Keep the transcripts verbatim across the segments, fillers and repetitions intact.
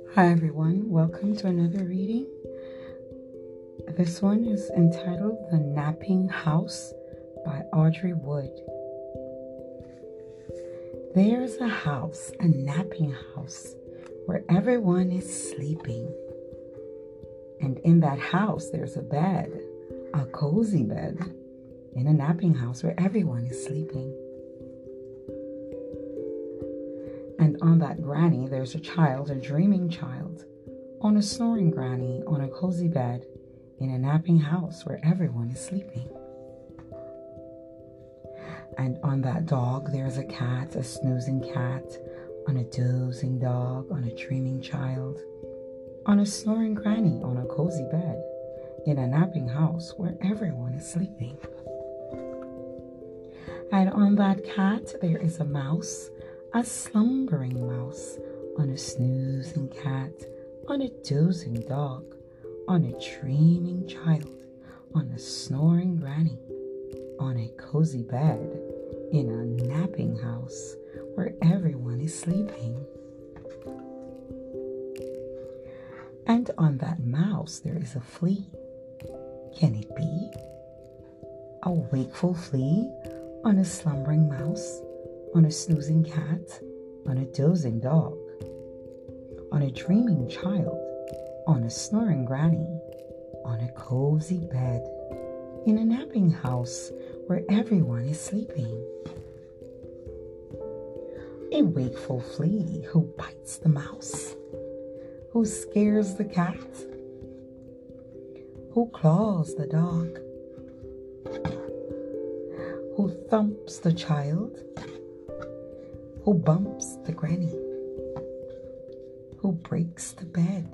Hi everyone, welcome to another reading. This one is entitled The Napping House by Audrey Wood. There's a house, a napping house, where everyone is sleeping. And in that house there's a bed, a cozy bed, in a napping house where everyone is sleeping. And on that granny, there's a child, a dreaming child, on a snoring granny, on a cozy bed, in a napping house where everyone is sleeping. And on that dog, there's a cat, a snoozing cat, on a dozing dog, on a dreaming child, on a snoring granny, on a cozy bed, in a napping house where everyone is sleeping. And on that cat, there is a mouse, a slumbering mouse, on a snoozing cat, on a dozing dog, on a dreaming child, on a snoring granny, on a cozy bed, in a napping house where everyone is sleeping. And on that mouse there is a flea. Can it be? A wakeful flea on a slumbering mouse, on a snoozing cat, on a dozing dog, on a dreaming child, on a snoring granny, on a cozy bed, in a napping house where everyone is sleeping. A wakeful flea who bites the mouse, who scares the cat, who claws the dog, who thumps the child, who bumps the granny, who breaks the bed,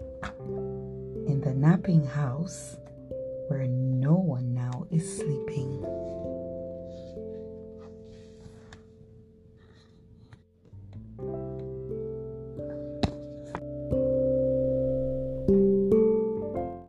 in the napping house where no one now is sleeping.